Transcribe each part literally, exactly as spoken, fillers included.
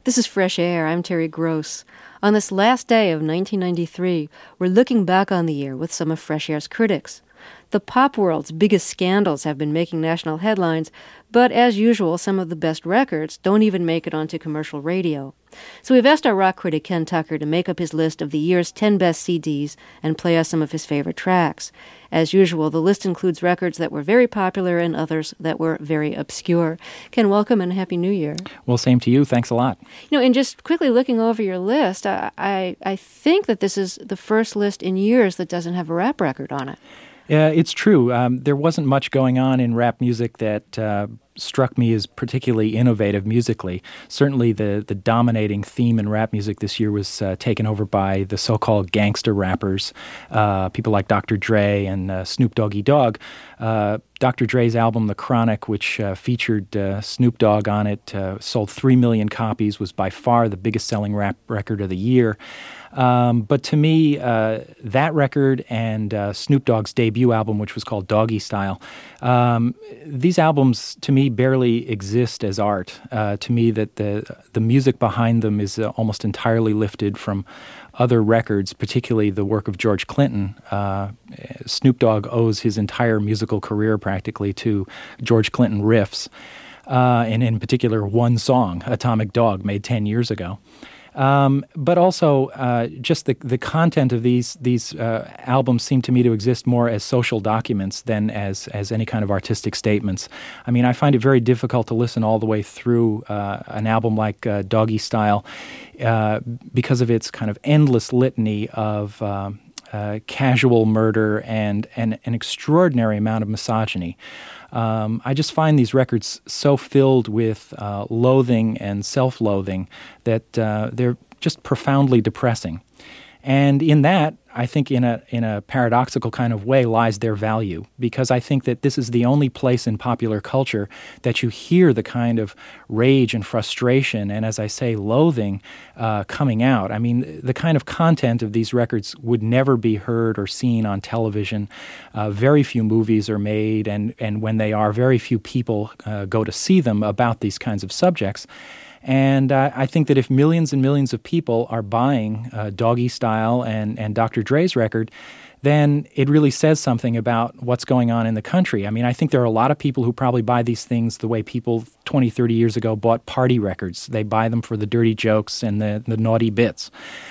This is Fresh Air. I'm Terry Gross. On this last day of nineteen ninety-three, we're looking back on the year with some of Fresh Air's critics. The pop world's biggest scandals have been making national headlines, but as usual, some of the best records don't even make it onto commercial radio. So we've asked our rock critic Ken Tucker to make up his list of the year's ten best C Ds and play us some of his favorite tracks. As usual, the list includes records that were very popular and others that were very obscure. Ken, welcome and Happy New Year. Well, same to you. Thanks a lot. You know, and just quickly looking over your list, I, I, I think that this is the first list in years that doesn't have a rap record on it. Yeah, it's true. Um, there wasn't much going on in rap music that uh, struck me as particularly innovative musically. Certainly the, the dominating theme in rap music this year was uh, taken over by the so-called gangster rappers, uh, people like Doctor Dre and uh, Snoop Doggy Dogg. Uh, Doctor Dre's album, The Chronic, which uh, featured uh, Snoop Dogg on it, uh, sold three million copies, was by far the biggest-selling rap record of the year. Um, but to me, uh, that record and uh, Snoop Dogg's debut album, which was called Doggy Style, um, these albums, to me, barely exist as art. Uh, to me, that the the music behind them is uh, almost entirely lifted from other records, particularly the work of George Clinton. Uh, Snoop Dogg owes his entire musical career practically to George Clinton riffs, uh, and in particular one song, Atomic Dog, made ten years ago. Um, but also, uh, just the the content of these these uh, albums seem to me to exist more as social documents than as as any kind of artistic statements. I mean, I find it very difficult to listen all the way through uh, an album like uh, Doggy Style uh, because of its kind of endless litany of um, uh, casual murder and, and an extraordinary amount of misogyny. Um, I just find these records so filled with uh, loathing and self-loathing that uh, they're just profoundly depressing. And in that, I think in a in a paradoxical kind of way lies their value, because I think that this is the only place in popular culture that you hear the kind of rage and frustration and, as I say, loathing uh, coming out. I mean, the kind of content of these records would never be heard or seen on television. Uh, very few movies are made, and, and when they are, very few people uh, go to see them about these kinds of subjects. And uh, I think that if millions and millions of people are buying uh, Doggy Style and, and Doctor Dre's record, then it really says something about what's going on in the country. I mean, I think there are a lot of people who probably buy these things the way people twenty, thirty years ago bought party records. They buy them for the dirty jokes and the, the naughty bits.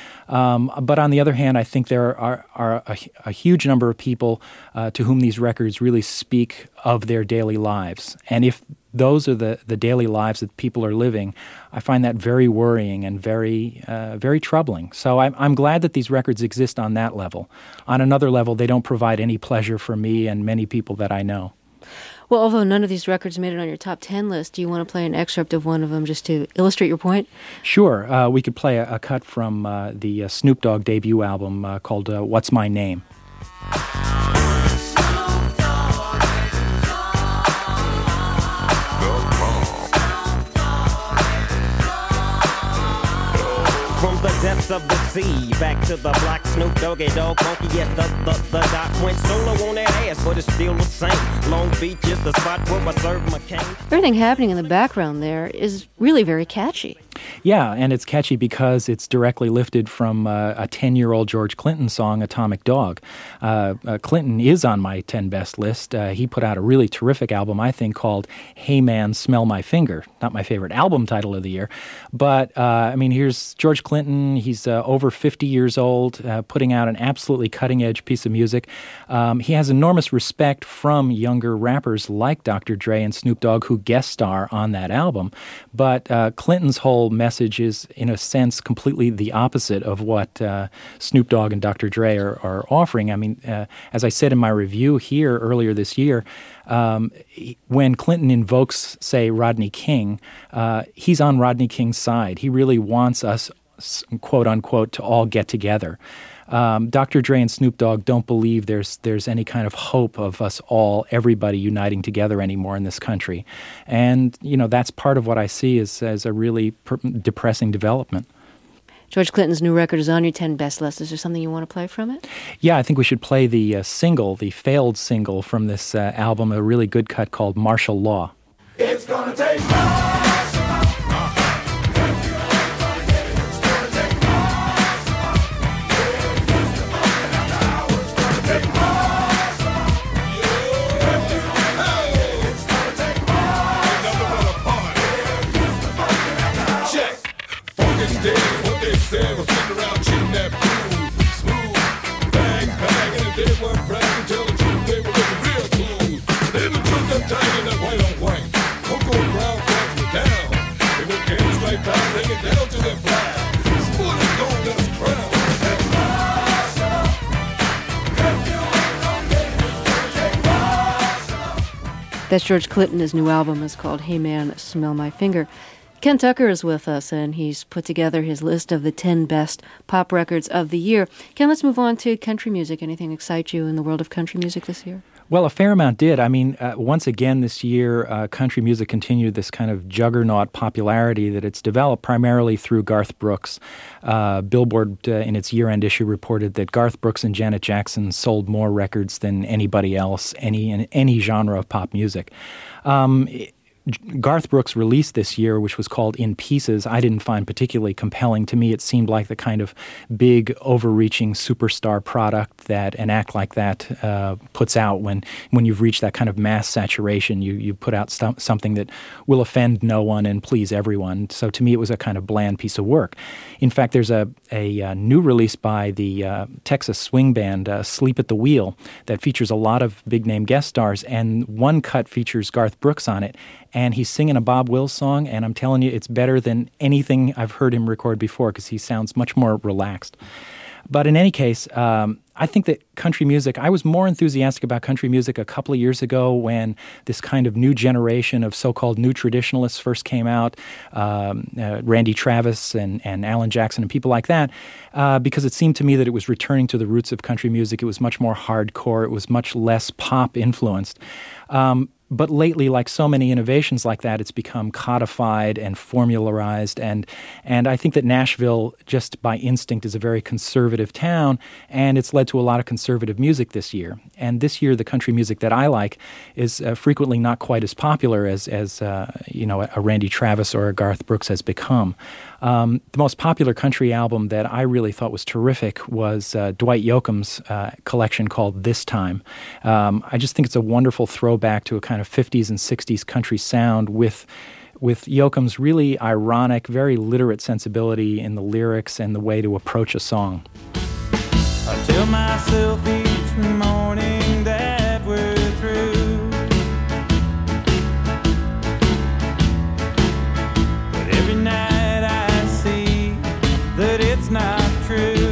Um, but on the other hand, I think there are, are a, a huge number of people uh, to whom these records really speak of their daily lives. And if those are the, the daily lives that people are living, I find that very worrying and very uh, very troubling. So I'm, I'm glad that these records exist on that level. On another level, they don't provide any pleasure for me and many people that I know. Well, although none of these records made it on your top ten list, do you want to play an excerpt of one of them just to illustrate your point? Sure. Uh, we could play a, a cut from uh, the uh, Snoop Dogg debut album uh, called uh, What's My Name? From the depths of the sea, back to the block, Snoop Doggy Dogg, funky at the, the, the dock. Went solo on that ass, but it's still the same. Long Beach is the spot where I serve my cane. Everything happening in the background there is really very catchy. Yeah, and it's catchy because it's directly lifted from uh, a ten-year-old George Clinton song, Atomic Dog. Uh, uh, Clinton is on my ten best list. Uh, he put out a really terrific album, I think, called Hey Man, Smell My Finger. Not my favorite album title of the year. But, uh, I mean, here's George Clinton. He's uh, over fifty years old, uh, putting out an absolutely cutting-edge piece of music. Um, he has enormous respect from younger rappers like Doctor Dre and Snoop Dogg who guest star on that album. But uh, Clinton's whole message is, in a sense, completely the opposite of what uh, Snoop Dogg and Doctor Dre are, are offering. I mean, uh, as I said in my review here earlier this year, um, when Clinton invokes, say, Rodney King, uh, he's on Rodney King's side. He really wants us, quote unquote, to all get together. Um, Doctor Dre and Snoop Dogg don't believe there's there's any kind of hope of us all, everybody uniting together anymore in this country. And, you know, that's part of what I see as, as a really per- depressing development. George Clinton's new record is on your ten best list. Is there something you want to play from it? Yeah, I think we should play the uh, single, the failed single from this uh, album, a really good cut called Martial Law. It's gonna take was dead. What they said was sitting around cheating that food. Smooth, bags, bagging, and they weren't bragging. Tell the truth, they were looking real cool. Then the truth, I'm tagging that white on white. Cocoa brown flags were down. They were getting straight down, hanging down to their flag. Sporting gold dust crown. That's George Clinton. His new album is called Hey Man, Smell My Finger. Ken Tucker is with us, and he's put together his list of the ten best pop records of the year. Ken, let's move on to country music. Anything excite you in the world of country music this year? Well, a fair amount did. I mean, uh, once again this year, uh, country music continued this kind of juggernaut popularity that it's developed primarily through Garth Brooks. Uh, Billboard, uh, in its year-end issue, reported that Garth Brooks and Janet Jackson sold more records than anybody else, any in any genre of pop music. Um, Garth Brooks' release this year, which was called In Pieces, I didn't find particularly compelling. To me, it seemed like the kind of big, overreaching superstar product that an act like that uh, puts out when, when you've reached that kind of mass saturation. You you put out st- something that will offend no one and please everyone. So to me, it was a kind of bland piece of work. In fact, there's a, a, a new release by the uh, Texas swing band, uh, Sleep at the Wheel, that features a lot of big-name guest stars, and one cut features Garth Brooks on it. And he's singing a Bob Wills song, and I'm telling you, it's better than anything I've heard him record before because he sounds much more relaxed. But in any case, um, I think that country music, I was more enthusiastic about country music a couple of years ago when this kind of new generation of so-called new traditionalists first came out, um, uh, Randy Travis and, and Alan Jackson and people like that, uh, because it seemed to me that it was returning to the roots of country music. It was much more hardcore. It was much less pop influenced. Um, But lately, like so many innovations like that, it's become codified and formularized. And and I think that Nashville, just by instinct, is a very conservative town, and it's led to a lot of conservative music this year. And this year, the country music that I like is uh, frequently not quite as popular as, as uh, you know, a Randy Travis or a Garth Brooks has become. Um, the most popular country album that I really thought was terrific was uh, Dwight Yoakam's uh, collection called This Time. Um, I just think it's a wonderful throwback to a kind of fifties and sixties country sound with with Yoakam's really ironic, very literate sensibility in the lyrics and the way to approach a song. I tell myself each morning that we're through, but every night I see that it's not true.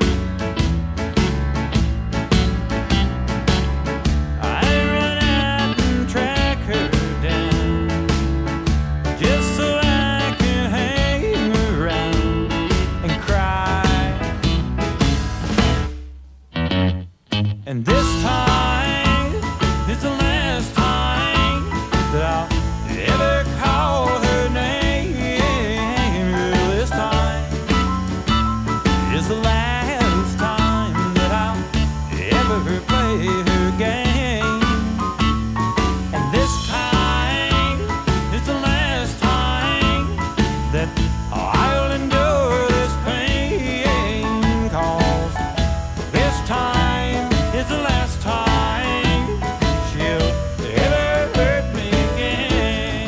And this time is the last time that I'll ever call her name. This time is the last time that I'll ever play her game. And this time is the last time that I'll endure this pain. 'Cause this time it's the last time she'll ever hurt me again.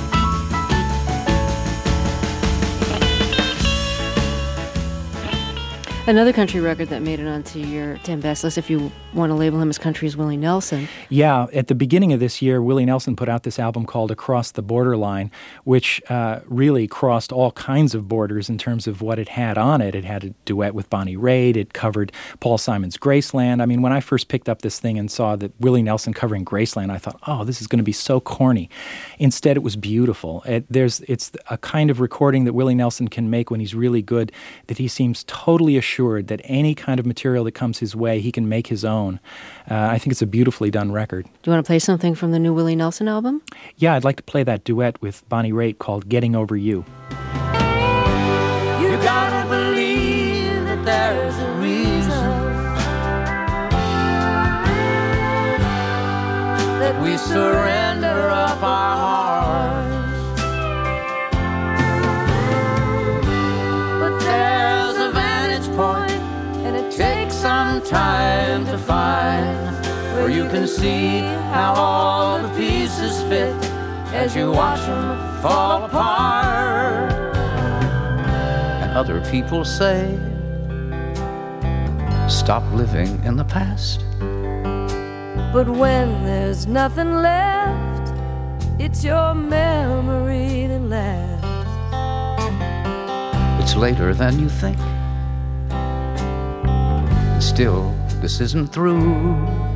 Another country record that made it onto your ten best list, if you want to label him as country, is Willie Nelson. Yeah, at the beginning of this year, Willie Nelson put out this album called Across the Borderline, which uh, really crossed all kinds of borders in terms of what it had on it. It had a duet with Bonnie Raitt. It covered Paul Simon's Graceland. I mean, when I first picked up this thing and saw that Willie Nelson covering Graceland, I thought, oh, this is going to be so corny. Instead, it was beautiful. It, there's, it's a kind of recording that Willie Nelson can make when he's really good, that he seems totally assured that any kind of material that comes his way, he can make his own. Uh, I think it's a beautifully done record. Do you want to play something from the new Willie Nelson album? Yeah, I'd like to play that duet with Bonnie Raitt called Getting Over You. You gotta believe that there's a reason that we surrender up our hearts. But there's a vantage point, and it takes some time to find, where you can see how all the pieces fit as you watch them fall apart. other people say. Stop living in the past. But when there's nothing left, it's your memory that lasts. It's later than you think. And still, this isn't through.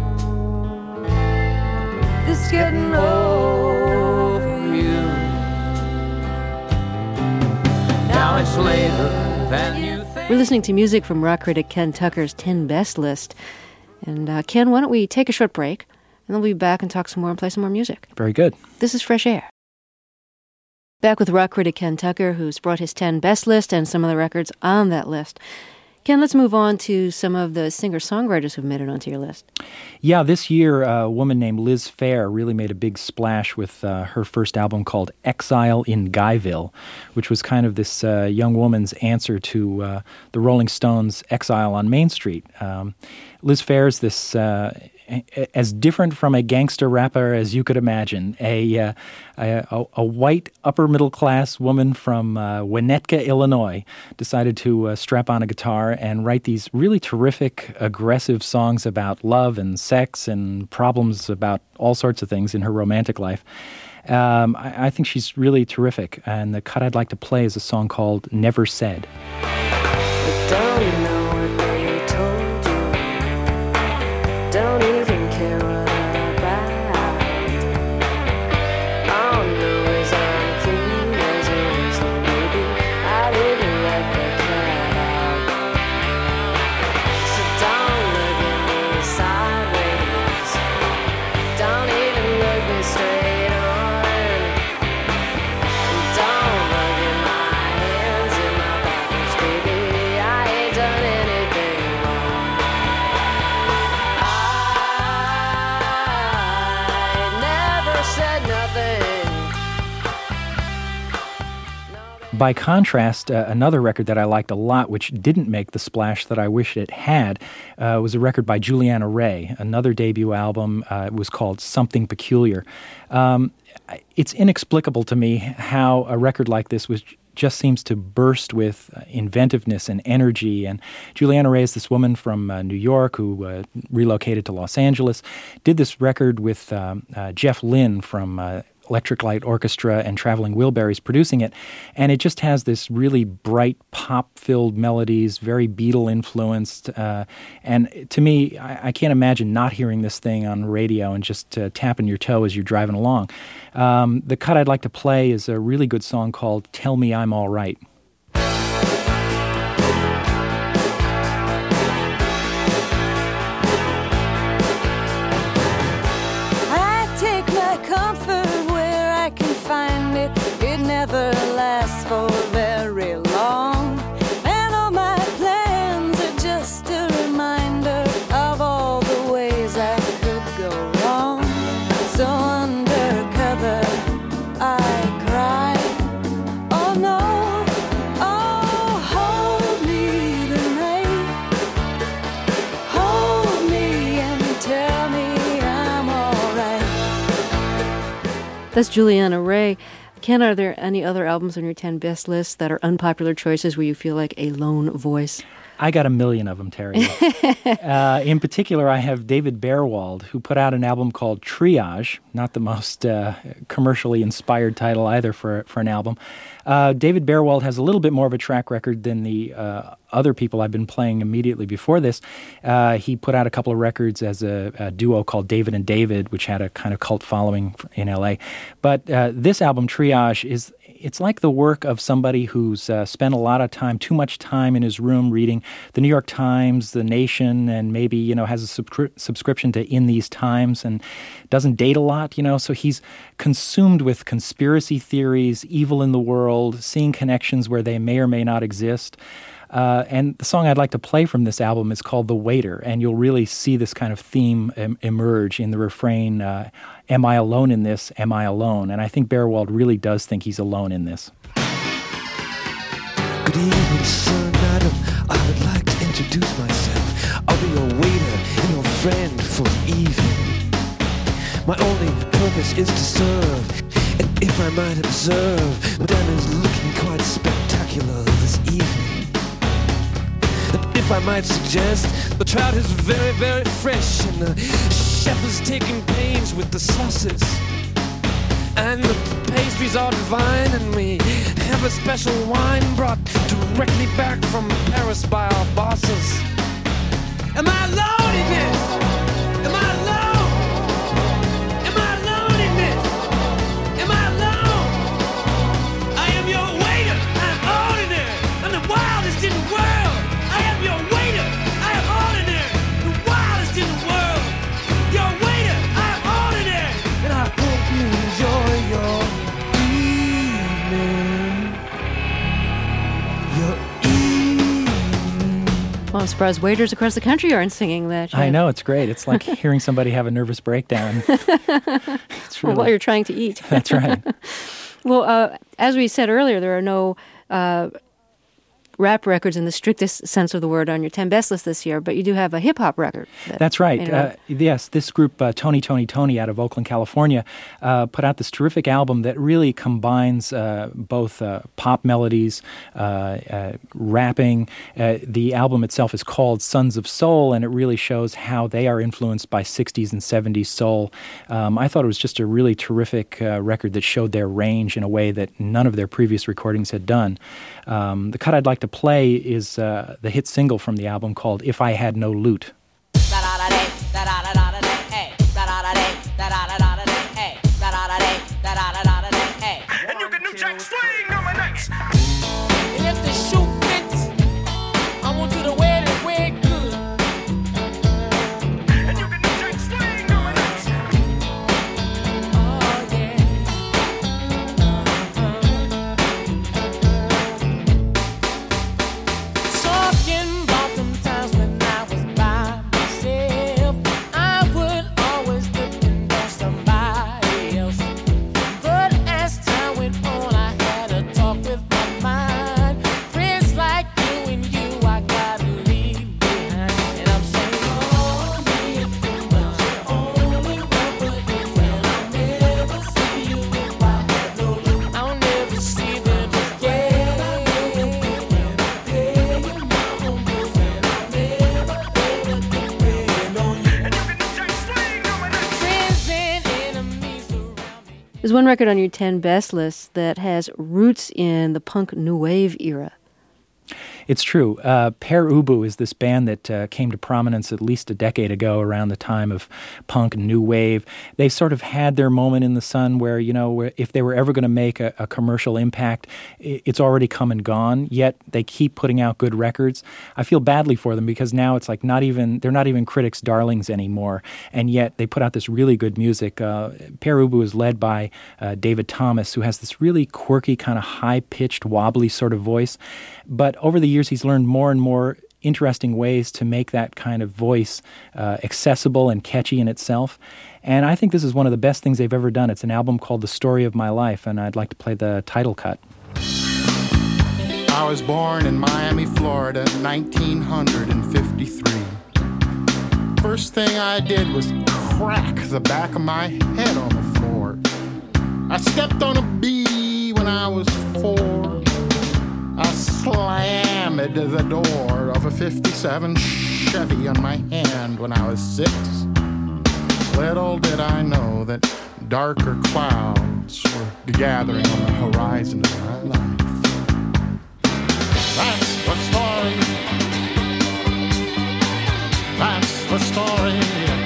This getting over you. Now it's later than you think. We're listening to music from rock critic Ken Tucker's ten Best list. And uh, Ken, why don't we take a short break, and then we'll be back and talk some more and play some more music. Very good. This is Fresh Air. Back with rock critic Ken Tucker, who's brought his ten Best list and some of the records on that list. Ken, let's move on to some of the singer-songwriters who've made it onto your list. Yeah, this year, uh, a woman named Liz Phair really made a big splash with uh, her first album called Exile in Guyville, which was kind of this uh, young woman's answer to uh, the Rolling Stones' Exile on Main Street. Um, Liz Phair's this... Uh, as different from a gangster rapper as you could imagine, a uh, a, a white upper-middle-class woman from uh, Winnetka, Illinois, decided to uh, strap on a guitar and write these really terrific, aggressive songs about love and sex and problems about all sorts of things in her romantic life. Um, I, I think she's really terrific, and the cut I'd like to play is a song called Never Said. But don't know what they told you. Don't even care what I'm about. All I know is I'm clean as a whistle, baby. I didn't let the cat out. So don't look at me sideways. Don't even look me straight on. And don't look at my hands in my pockets, baby. I ain't done anything wrong. I never said nothing. By contrast, uh, another record that I liked a lot, which didn't make the splash that I wish it had, uh, was a record by Juliana Ray, another debut album. Uh, it was called Something Peculiar. Um, it's inexplicable to me how a record like this was just seems to burst with uh, inventiveness and energy. And Juliana Ray is this woman from uh, New York who uh, relocated to Los Angeles, did this record with um, uh, Jeff Lynne from uh, Electric Light Orchestra and Traveling Wilburys producing it, and it just has this really bright pop-filled melodies, very Beatle-influenced, uh, and to me, I, I can't imagine not hearing this thing on radio and just uh, tapping your toe as you're driving along. Um, the cut I'd like to play is a really good song called Tell Me I'm All Right. I take my comfort where I can find it. It never lasts for very long. And all my plans are just a reminder of all the ways I could go wrong. So undercover, I cry. Oh no, oh hold me tonight. Hold me and tell me I'm alright. That's Juliana Ray. Ken, are there any other albums on your ten Best list that are unpopular choices where you feel like a lone voice? I got a million of them, Terry. uh, in particular, I have David Berwald, who put out an album called Triage, not the most uh, commercially inspired title either for, for an album. Uh, David Berwald has a little bit more of a track record than the uh, other people I've been playing immediately before this. Uh, he put out a couple of records as a, a duo called David and David, which had a kind of cult following in L A. But uh, this album, Triage, is it's like the work of somebody who's uh, spent a lot of time, too much time in his room reading the New York Times, The Nation, and maybe, you know, has a subscri- subscription to In These Times and doesn't date a lot, you know. So he's consumed with conspiracy theories, evil in the world, seeing connections where they may or may not exist. Uh, and the song I'd like to play from this album is called The Waiter, and you'll really see this kind of theme em- emerge in the refrain, uh, am I alone in this, am I alone? And I think Berwald really does think he's alone in this. Good evening, sir, madam. I would like to introduce myself. I'll be your waiter and your friend for the evening. My only purpose is to serve, and if I might observe, Madame is looking quite spectacular this evening. I might suggest. The trout is very, very fresh, and the chef is taking pains with the sauces. And the pastries are divine, and we have a special wine brought directly back from Paris by our bosses. Am I alone in this? Am I alone? Am I alone in this? Am I alone? I am your waiter. I'm ordinary. I'm the wildest in the world. I am your waiter. I am ordinary. The wildest in the world. Your waiter. I am ordinary. And I hope you enjoy your evening. Your Well, I'm surprised waiters across the country aren't singing that. Chef. I know, it's great. It's like hearing somebody have a nervous breakdown. It's really, well, while you're trying to eat. That's right. Well, uh, as we said earlier, there are no uh, rap records in the strictest sense of the word on your ten best list this year, but you do have a hip-hop record. That, That's right. you know, Uh, yes, this group, uh, Tony, Tony, Tony, out of Oakland, California, uh, put out this terrific album that really combines uh, both uh, pop melodies, uh, uh, rapping. Uh, the album itself is called Sons of Soul, and it really shows how they are influenced by sixties and seventies soul. Um, I thought it was just a really terrific uh, record that showed their range in a way that none of their previous recordings had done. Um, the cut I'd like to play is uh, the hit single from the album called If I Had No Loot. And you can do jack swing on my nuts. And if the shoe fits, I want you to wear it, wear it good. And you can do jack swing on my nuts. Oh yeah. Talking about them times when I was by myself, I would always depend on somebody else. But as time went on, I had a talk with my mind. Friends like you and you, I gotta leave behind. And I'm saying, oh, me, but you're only one for this, and I'll never see you if I had no loot. I'll never see them again. And I pay you my own bills, and I'll never, ever depend on you. And you can do jack swing on my nuts. Friends and enemies around me. There's one record on your ten best list that has roots in the punk new wave era. It's true. Uh, Pere Ubu is this band that uh, came to prominence at least a decade ago around the time of punk and new wave. They sort of had their moment in the sun where, you know, where if they were ever going to make a, a commercial impact, i- it's already come and gone, yet they keep putting out good records. I feel badly for them because now it's like not even, they're not even critics' darlings anymore, and yet they put out this really good music. Uh, Pere Ubu is led by uh, David Thomas, who has this really quirky, kind of high-pitched, wobbly sort of voice. But over the years, he's learned more and more interesting ways to make that kind of voice uh, accessible and catchy in itself. And I think this is one of the best things they've ever done. It's an album called The Story of My Life, and I'd like to play the title cut. I was born in Miami, Florida, nineteen fifty-three. First thing I did was crack the back of my head on the floor. I stepped on a bee when I was four. I slammed the door of a fifty-seven Chevy on my hand when I was six. Little did I know that darker clouds were gathering on the horizon of my life. That's the story. That's the story.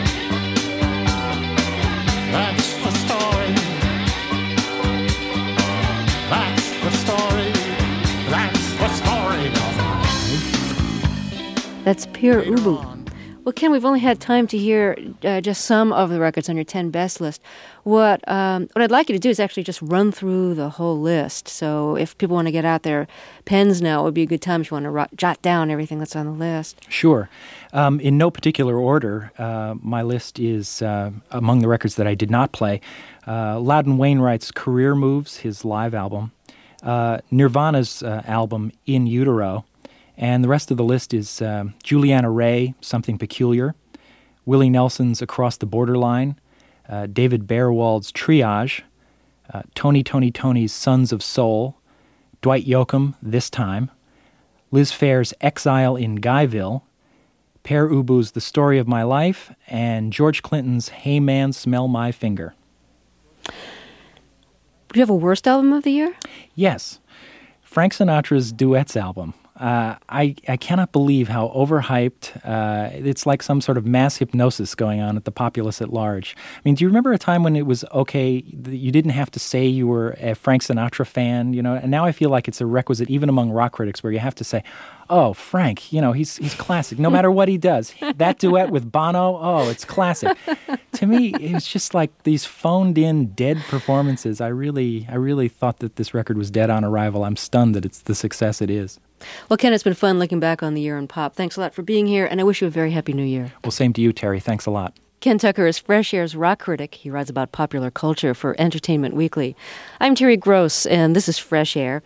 That's the story. That's the story. That's the story of my life. That's Pere Ubu. Well, Ken, we've only had time to hear uh, just some of the records on your ten best list. What um, what I'd like you to do is actually just run through the whole list. So if people want to get out their pens now, it would be a good time if you want to ro- jot down everything that's on the list. Sure. Um, in no particular order, uh, my list is uh, among the records that I did not play. Uh, Loudon Wainwright's Career Moves, his live album. Uh, Nirvana's uh, album In Utero. And the rest of the list is uh, Juliana Ray, Something Peculiar, Willie Nelson's Across the Borderline, uh, David Bearwald's Triage, uh, Tony, Tony, Tony's Sons of Soul, Dwight Yoakam, This Time, Liz Phair's Exile in Guyville, Pere Ubu's The Story of My Life, and George Clinton's Hey Man, Smell My Finger. Do you have a worst album of the year? Yes. Frank Sinatra's Duets album. Uh, I, I cannot believe how overhyped, uh, it's like some sort of mass hypnosis going on at the populace at large. I mean, do you remember a time when it was okay, you didn't have to say you were a Frank Sinatra fan, you know, and now I feel like it's a requisite even among rock critics where you have to say, oh, Frank, you know, he's he's classic, no matter what he does. That duet with Bono, oh, it's classic. To me, it's just like these phoned-in, dead performances. I really, I really thought that this record was dead on arrival. I'm stunned that it's the success it is. Well, Ken, it's been fun looking back on the year in pop. Thanks a lot for being here, and I wish you a very happy new year. Well, same to you, Terry. Thanks a lot. Ken Tucker is Fresh Air's rock critic. He writes about popular culture for Entertainment Weekly. I'm Terry Gross, and this is Fresh Air.